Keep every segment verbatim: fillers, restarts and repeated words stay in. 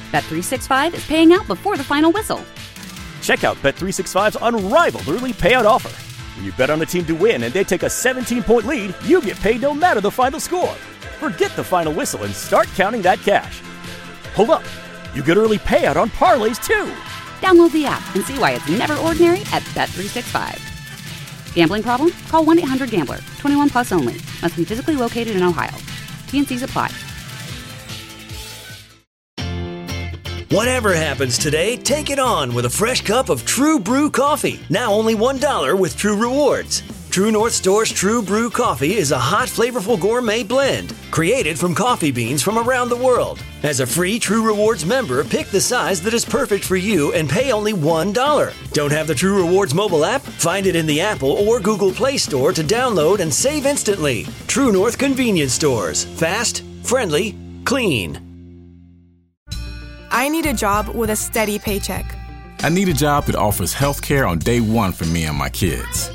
Bet three sixty-five is paying out before the final whistle. Check out Bet three sixty-five's unrivaled early payout offer. When you bet on a team to win and they take a seventeen-point lead, you get paid no matter the final score. Forget the final whistle and start counting that cash. Hold up. You get early payout on parlays, too. Download the app and see why it's never ordinary at Bet three sixty-five. Gambling problem? Call one eight hundred gambler. twenty-one plus only. Must be physically located in Ohio. T and C's apply. Whatever happens today, take it on with a fresh cup of True Brew coffee. Now only one dollar with True Rewards. True North Store's True Brew coffee is a hot, flavorful gourmet blend created from coffee beans from around the world. As a free True Rewards member, pick the size that is perfect for you and pay only one dollar. Don't have the True Rewards mobile app? Find it in the Apple or Google Play Store to download and save instantly. True North Convenience Stores. Fast, friendly, clean. I need a job with a steady paycheck. I need a job that offers health care on day one for me and my kids.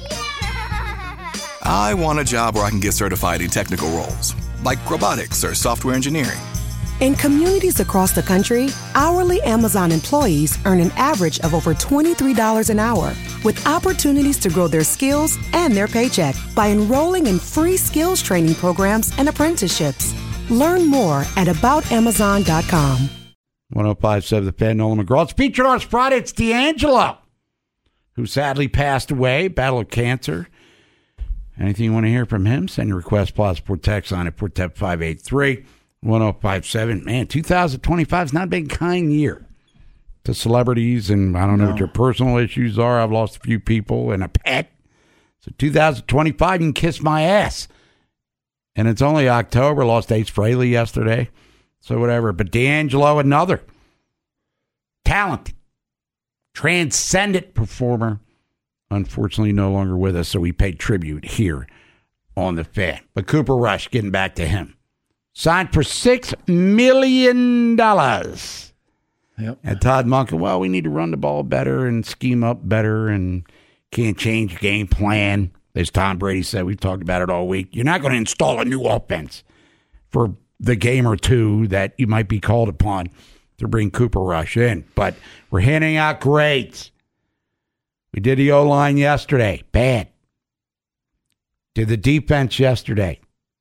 I want a job where I can get certified in technical roles, like robotics or software engineering. In communities across the country, hourly Amazon employees earn an average of over twenty-three dollars an hour, with opportunities to grow their skills and their paycheck by enrolling in free skills training programs and apprenticeships. Learn more at about amazon dot com. one oh five point seven The Fan, Nolan McGraw. It's featured on Friday. It's D'Angelo, who sadly passed away, battle of cancer. Anything you want to hear from him, send your request plus for text on it, Portep five eight three, one oh five seven. Man, two thousand twenty-five is not a big kind year to celebrities, and I don't know no. what your personal issues are. I've lost a few people and a pet. So two thousand twenty-five, you can kiss my ass. And it's only October. Lost Ace Frehley yesterday. So whatever. But D'Angelo, another talented, transcendent performer, unfortunately no longer with us, so we paid tribute here on The Fan. But Cooper Rush, getting back to him, signed for six million dollars. Yep. And Todd Monken, well, we need to run the ball better and scheme up better and can't change game plan. As Tom Brady said, we've talked about it all week. You're not going to install a new offense for the game or two that you might be called upon to bring Cooper Rush in. But we're handing out grades. We did the O-line yesterday. Bad. Did the defense yesterday.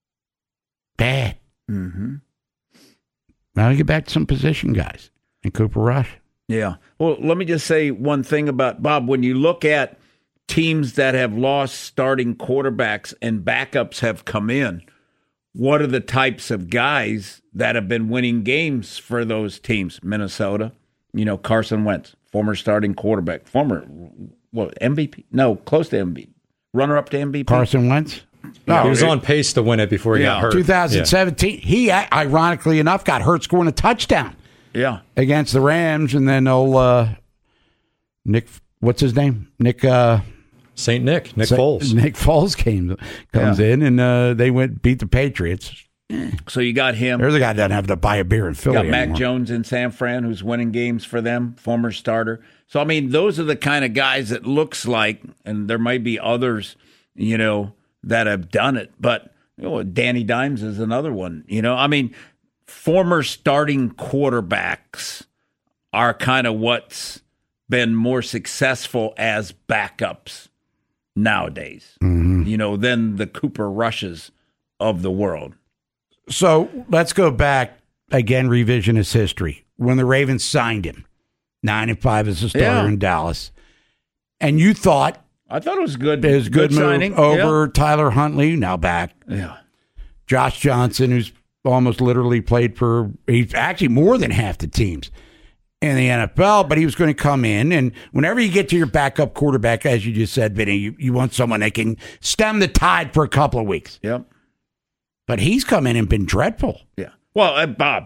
Bad. Mm-hmm. Now we get back to some position guys and Cooper Rush. Yeah. Well, let me just say one thing about Bob. When you look at teams that have lost starting quarterbacks and backups have come in, what are the types of guys that have been winning games for those teams? Minnesota, you know, Carson Wentz, former starting quarterback, former, what, M V P? No, close to M V P. Runner-up to M V P. Carson Wentz? No, Oh, he was it- on pace to win it before he Yeah. got hurt. twenty seventeen, he, ironically enough, got hurt scoring a touchdown Yeah. against the Rams, and then old uh, Nick, what's his name? Nick uh, Saint Nick, Nick Sa- Foles. Nick Foles came, comes Yeah. in, and uh, they went beat the Patriots. So you got him. There's a guy that doesn't have to buy a beer in You Philly got Mac anymore. Jones in San Fran, who's winning games for them, former starter. So, I mean, those are the kind of guys that looks like, and there might be others, you know, that have done it. But you know, Danny Dimes is another one. You know, I mean, former starting quarterbacks are kind of what's been more successful as backups nowadays, Mm-hmm. you know, than the Cooper Rushes of the world. So let's go back again, revisionist history. When the Ravens signed him, nine and five as a starter Yeah. in Dallas, and you thought I thought it was good. it was a good, move signing. over Tyler Huntley, now back. Yeah. Josh Johnson, who's almost literally played for, he's actually more than half the teams in the N F L, but he was going to come in. And whenever you get to your backup quarterback, as you just said, Vinny, you, you want someone that can stem the tide for a couple of weeks. Yep. But he's come in and been dreadful. Yeah. Well, uh, Bob.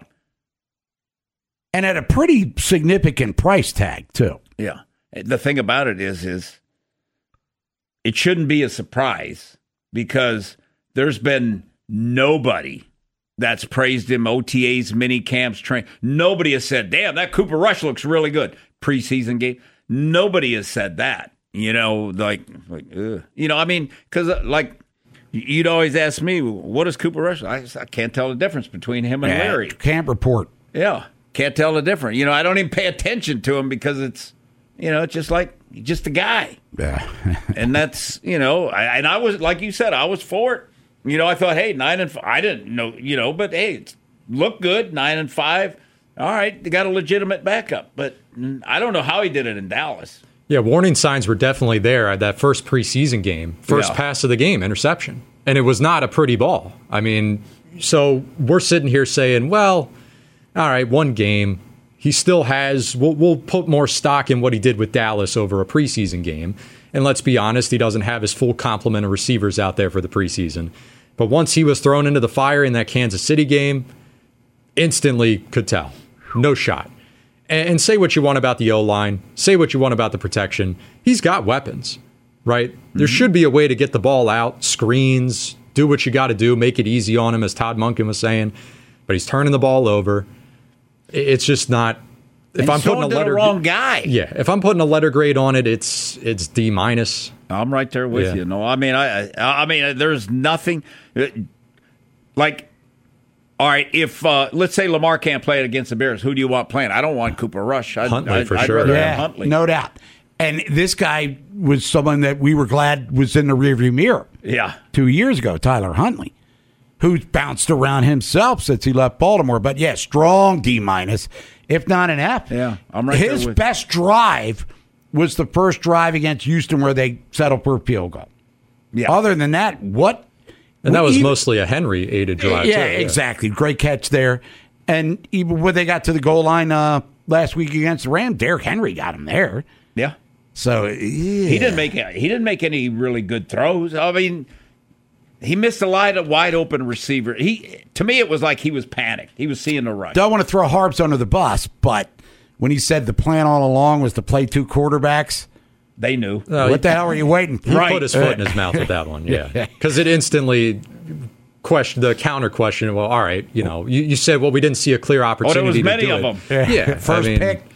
And at a pretty significant price tag, too. Yeah. The thing about it is, is it shouldn't be a surprise because there's been nobody that's praised him, O T As, mini camps, train. Nobody has said, damn, that Cooper Rush looks really good. Preseason game. Nobody has said that. You know, like, like ugh. You know, I mean, because, uh, like, you'd always ask me, what is Cooper Rush? I, I can't tell the difference between him and Yeah, Larry. Camp report. Yeah. can't tell the difference. You know, I don't even pay attention to him because it's, you know, it's just like, he's just a guy. Yeah. And that's, you know, I, and I was, like you said, I was for it. You know, I thought, hey, nine and five, I didn't know, you know, but hey, it's looked good, nine and five. All right, they got a legitimate backup. But I don't know how he did it in Dallas. Yeah, warning signs were definitely there at that first preseason game. First Yeah. pass of the game, interception. And it was not a pretty ball. I mean, so we're sitting here saying, well, all right, one game. He still has, we'll, we'll put more stock in what he did with Dallas over a preseason game. And let's be honest, he doesn't have his full complement of receivers out there for the preseason. But once he was thrown into the fire in that Kansas City game, instantly could tell. No shot. And, and say what you want about the O-line, say what you want about the protection. He's got weapons, right? Mm-hmm. There should be a way to get the ball out, screens, do what you got to do, make it easy on him, as Todd Monken was saying. But he's turning the ball over. It's just not. If and I'm putting a letter, the wrong guy. Yeah, if I'm putting a letter grade on it, it's it's D minus. I'm right there with Yeah. you. No, I mean, I, I mean, there's nothing like. All right, if uh, let's say Lamar can't play it against the Bears, who do you want playing? I don't want Cooper Rush. I'd, Huntley I'd, for I'd sure. rather have Yeah, Huntley. no doubt. And this guy was someone that we were glad was in the rearview mirror. Yeah, two years ago, Tyler Huntley, who's bounced around himself since he left Baltimore. But yeah, strong D minus, if not an F. Yeah, I'm right there His with best drive was the first drive against Houston where they settled for a field goal. Yeah. Other than that, what? And that was even- mostly a Henry aided drive. Yeah, too, yeah. exactly. Great catch there. And even when they got to the goal line uh, last week against the Rams, Derrick Henry got him there. Yeah. So yeah. He didn't make he didn't make any really good throws. I mean, he missed a lot of wide open receiver. He to me it was like he was panicked. He was seeing the rush. Don't want to throw Harps under the bus, but when he said the plan all along was to play two quarterbacks, they knew. No, what the hell are you waiting for? He Right. put his foot in his mouth with that one, yeah. Because it instantly question the counter question. Well, all right, you know, you, you said, well, we didn't see a clear Oh, opportunity. there was to many do of it. them. Yeah, First I mean, pick.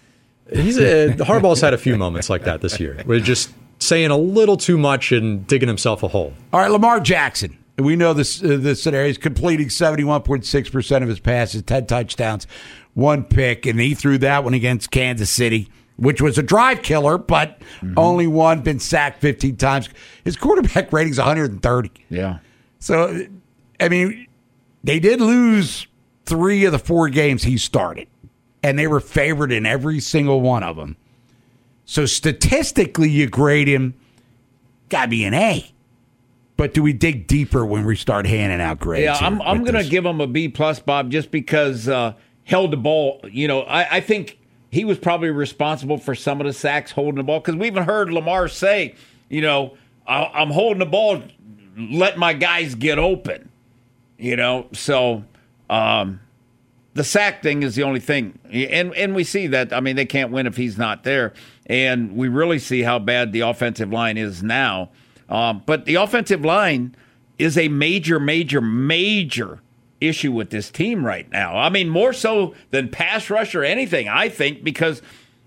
He's a, Harbaugh's had a few moments like that this year. We're just saying a little too much and digging himself a hole. All right, Lamar Jackson. We know this uh, this scenario. He's completing seventy-one point six percent of his passes, ten touchdowns, one pick, and he threw that one against Kansas City, which was a drive killer, but mm-hmm. only one, been sacked fifteen times. His quarterback rating's one hundred thirty. Yeah. So, I mean, they did lose three of the four games he started, and they were favored in every single one of them. So statistically, you grade him, got to be an A. But do we dig deeper when we start handing out grades? Yeah, I'm I'm going to give him a B plus, Bob, just because uh, held the ball. You know, I, I think he was probably responsible for some of the sacks holding the ball, because we even heard Lamar say, you know, I, I'm holding the ball, let my guys get open. You know, so um, the sack thing is the only thing, and and we see that. I mean, they can't win if he's not there, and we really see how bad the offensive line is now. Um, but the offensive line is a major, major, major issue with this team right now. I mean, more so than pass rush or anything, I think, because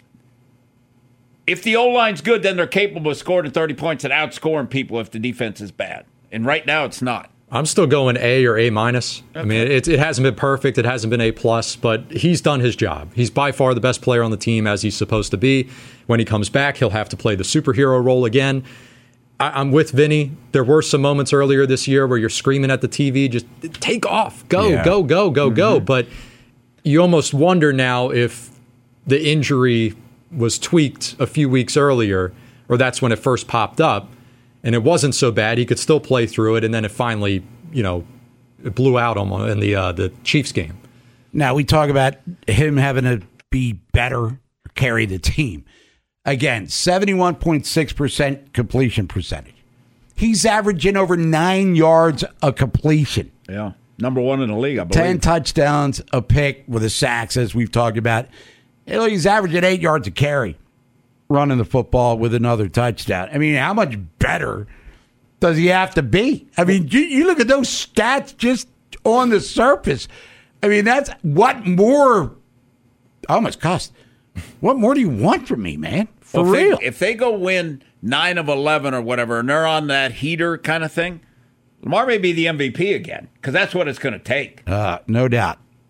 if the O-line's good, then they're capable of scoring thirty points and outscoring people if the defense is bad. And right now, it's not. I'm still going A or A minus. Okay. I mean, it, it hasn't been perfect. It hasn't been A plus, but he's done his job. He's by far the best player on the team, as he's supposed to be. When he comes back, he'll have to play the superhero role again. I'm with Vinny. There were some moments earlier this year where you're screaming at the T V, just take off, go, yeah. go, go, go, mm-hmm. go. But you almost wonder now if the injury was tweaked a few weeks earlier, or that's when it first popped up, and it wasn't so bad. He could still play through it, and then it finally, you know, it blew out him in the uh, the Chiefs game. Now, we talk about him having to be better, carry the team. Again, seventy-one point six percent completion percentage. He's averaging over nine yards a completion. Yeah, number one in the league, I believe. Ten touchdowns, a pick with the sacks, as we've talked about. He's averaging eight yards a carry, running the football with another touchdown. I mean, how much better does he have to be? I mean, you, you look at those stats just on the surface. I mean, that's what more. I almost cussed. What more do you want from me, man? For well, if real. They, if they go win nine of eleven or whatever, and they're on that heater kind of thing, Lamar may be the M V P again, because that's what it's going to take. Uh, no doubt.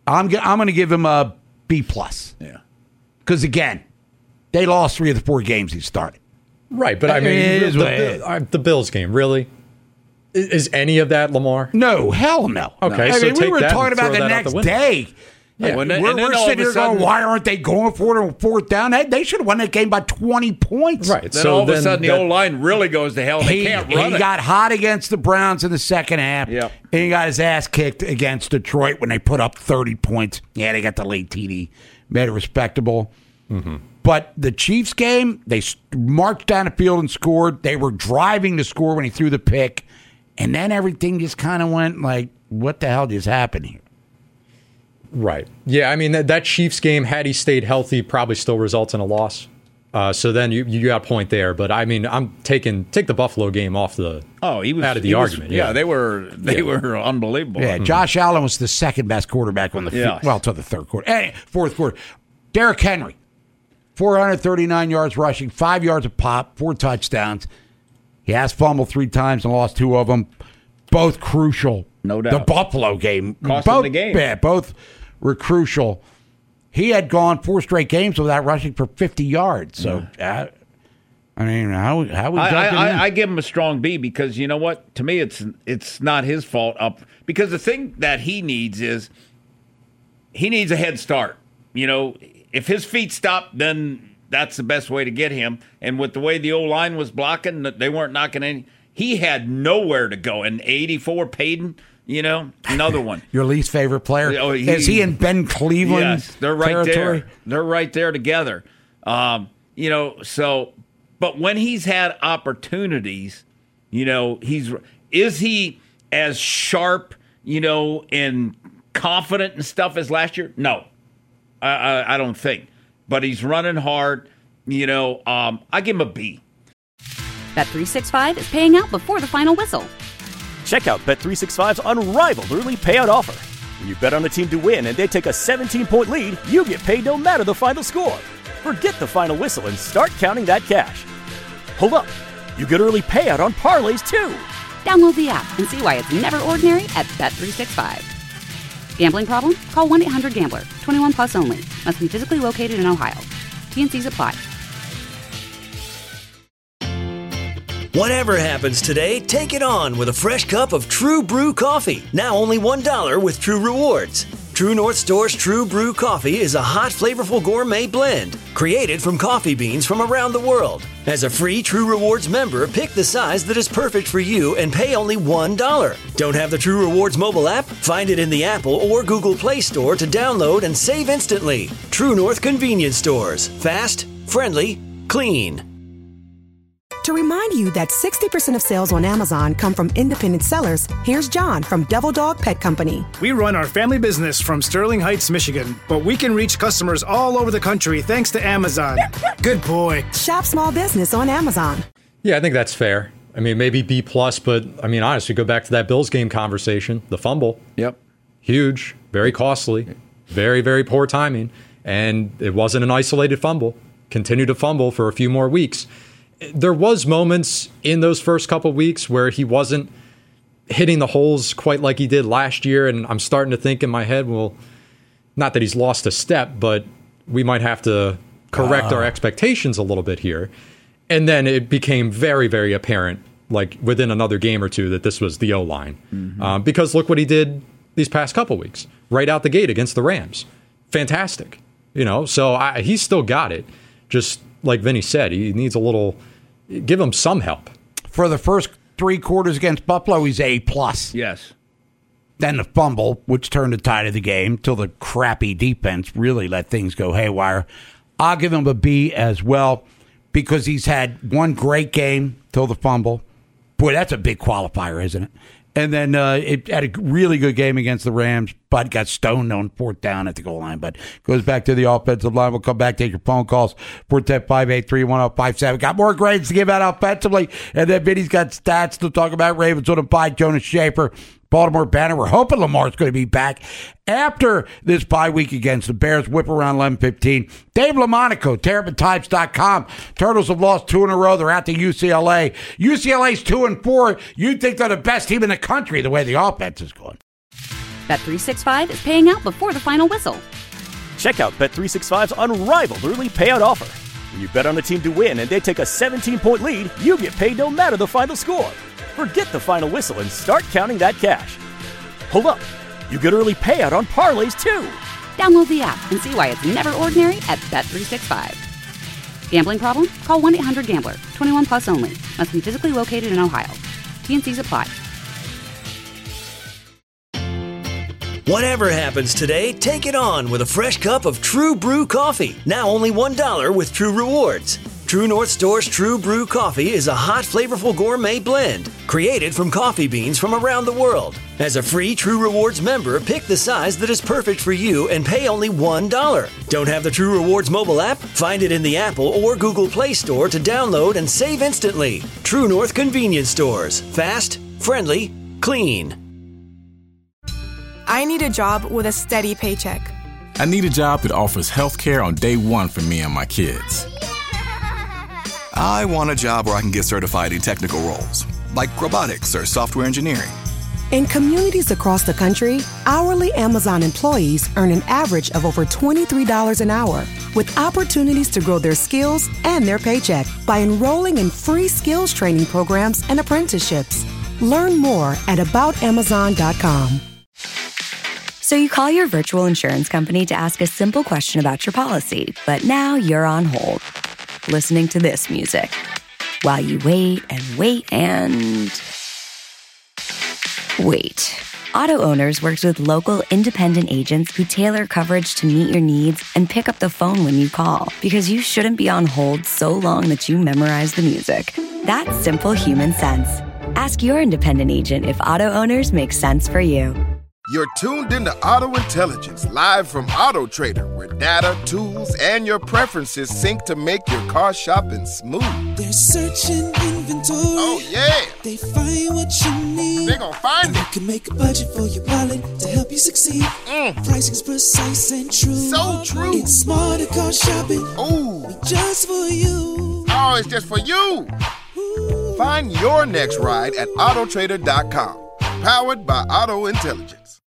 I'm g- I'm going to give him a B plus. Yeah. Because again, they lost three of the four games he started. Right, but I mean, It is the, what it the, uh, the Bills game, really? Is, is any of that Lamar? No, hell no. Okay, I so mean, we take were that talking and about throw the that out next the window. day. Yeah. Like, When they- we're and then we're all of sitting a here sudden- going, why aren't they going for it on fourth down? They, they should have won that game by twenty points. Right. Then so all of then a sudden the that- O-line really goes to hell. They He, can't run he it. got hot against the Browns in the second half. Yep. And he got his ass kicked against Detroit when they put up thirty points. Yeah, they got the late T D. Made it respectable. Mm-hmm. But the Chiefs game, they s- marched down the field and scored. They were driving to score when he threw the pick. And then everything just kind of went like, what the hell just happened here? Right. Yeah, I mean, that, that Chiefs game, had he stayed healthy, probably still results in a loss. Uh, so then you you got a point there. But, I mean, I'm taking take the Buffalo game off the Oh, he was out of the he was- argument. yeah. yeah, they were they Yeah. were unbelievable. Yeah, Josh Allen was the second best quarterback on the field. Yes. Well, until the third quarter. Anyway, fourth quarter. Derrick Henry, four hundred thirty-nine yards rushing, five yards a pop, four touchdowns. He has fumbled three times and lost two of them. Both crucial. No doubt. The Buffalo game. Cost him both, the game. Yeah, both were crucial. He had gone four straight games without rushing for fifty yards. So, uh, I mean, how how we I, judging I, him? I, I give him a strong B because you know what? To me, it's it's not his fault. Up because the thing that he needs is he needs a head start. You know, if his feet stop, then that's the best way to get him. And with the way the O line was blocking, they weren't knocking any. He had nowhere to go. And eighty-four, Payton, you know, another one. Your least favorite player? Oh, he- Is he in Ben Cleveland Yes, they're right territory? there. They're right there together. Um, you know, so but when he's had opportunities, you know, he's is he as sharp, you know, and confident and stuff as last year? No, I, I, I don't think. But he's running hard. You know, um, I give him a B. Bet three sixty-five is paying out before the final whistle. Check out Bet three sixty-five's unrivaled early payout offer. When you bet on a team to win and they take a seventeen-point lead, you get paid no matter the final score. Forget the final whistle and start counting that cash. Hold up. You get early payout on parlays, too. Download the app and see why it's never ordinary at Bet three sixty-five. Gambling problem? Call one eight hundred gambler. twenty-one plus only. Must be physically located in Ohio. T N Cs apply. Whatever happens today, take it on with a fresh cup of True Brew coffee. Now only one dollar with True Rewards. True North Store's True Brew coffee is a hot, flavorful gourmet blend created from coffee beans from around the world. As a free True Rewards member, pick the size that is perfect for you and pay only one dollar. Don't have the True Rewards mobile app? Find it in the Apple or Google Play Store to download and save instantly. True North Convenience Stores. Fast, friendly, clean. To remind you that sixty percent of sales on Amazon come from independent sellers, here's John from Devil Dog Pet Company. We run our family business from Sterling Heights, Michigan, but we can reach customers all over the country thanks to Amazon. Good boy. Shop small business on Amazon. Yeah, I think that's fair. I mean, maybe B plus, but I mean, honestly, go back to that Bills game conversation. The fumble, Yep. huge, very costly, very, very poor timing, and it wasn't an isolated fumble. Continued to fumble for a few more weeks. There was moments in those first couple weeks where he wasn't hitting the holes quite like he did last year, and I'm starting to think in my head, well, not that he's lost a step, but we might have to correct uh. our expectations a little bit here. And then it became very, very apparent, like within another game or two, that this was the O-line. Mm-hmm. Um, because look what he did these past couple weeks, right out the gate against the Rams. Fantastic. You know, so I, he's still got it. Just like Vinny said, he needs a little, give him some help. For the first three quarters against Buffalo, he's A plus. Yes. Then the fumble, which turned the tide of the game, till the crappy defense really let things go haywire. I'll give him a B as well, because he's had one great game till the fumble. Boy, that's a big qualifier, isn't it? And then uh, it had a really good game against the Rams, but got stoned on fourth down at the goal line. But goes back to the offensive line. We'll come back, take your phone calls. four one zero, five eight three, one zero five seven. Got more grades to give out offensively. And then Vinny's got stats to talk about. Ravens on a bye. Jonas Schaefer, Baltimore Banner. We're hoping Lamar's going to be back after this bye week against the Bears. Whip around eleven fifteen. Dave LaMonaco, Terrapin Types dot com. Turtles have lost two in a row. They're out to U C L A. U C L A's two and four. You'd think they're the best team in the country the way the offense is going. Bet three sixty-five is paying out before the final whistle. Check out Bet three sixty-five's unrivaled early payout offer. When you bet on a team to win and they take a seventeen-point lead, you get paid no matter the final score. Forget the final whistle and start counting that cash. Hold up. You get early payout on parlays, too. Download the app and see why it's never ordinary at Bet three sixty-five. Gambling problem? Call one eight hundred gambler. twenty-one plus only. Must be physically located in Ohio. T N Cs apply. Whatever happens today, take it on with a fresh cup of True Brew coffee. Now only one dollar with True Rewards. True North Store's True Brew coffee is a hot, flavorful gourmet blend created from coffee beans from around the world. As a free True Rewards member, pick the size that is perfect for you and pay only one dollar. Don't have the True Rewards mobile app? Find it in the Apple or Google Play Store to download and save instantly. True North Convenience Stores. Fast, friendly, clean. I need a job with a steady paycheck. I need a job that offers health care on day one for me and my kids. I want a job where I can get certified in technical roles, like robotics or software engineering. In communities across the country, hourly Amazon employees earn an average of over twenty-three dollars an hour, with opportunities to grow their skills and their paycheck by enrolling in free skills training programs and apprenticeships. Learn more at about amazon dot com. So you call your virtual insurance company to ask a simple question about your policy, but now you're on hold, listening to this music, while you wait and wait and... wait. Auto Owners works with local independent agents who tailor coverage to meet your needs and pick up the phone when you call, because you shouldn't be on hold so long that you memorize the music. That's simple human sense. Ask your independent agent if Auto Owners makes sense for you. You're tuned into Auto Intelligence, live from Auto Trader, where data, tools, and your preferences sync to make your car shopping smooth. They're searching inventory. Oh, yeah. They find what you need. They're gonna find and it. You can make a budget for your wallet to help you succeed. Mm. Pricing's precise and true. So true. It's smarter car shopping. Ooh. Just for you. Oh, it's just for you. Ooh. Find your next ride at auto trader dot com. Powered by Auto Intelligence.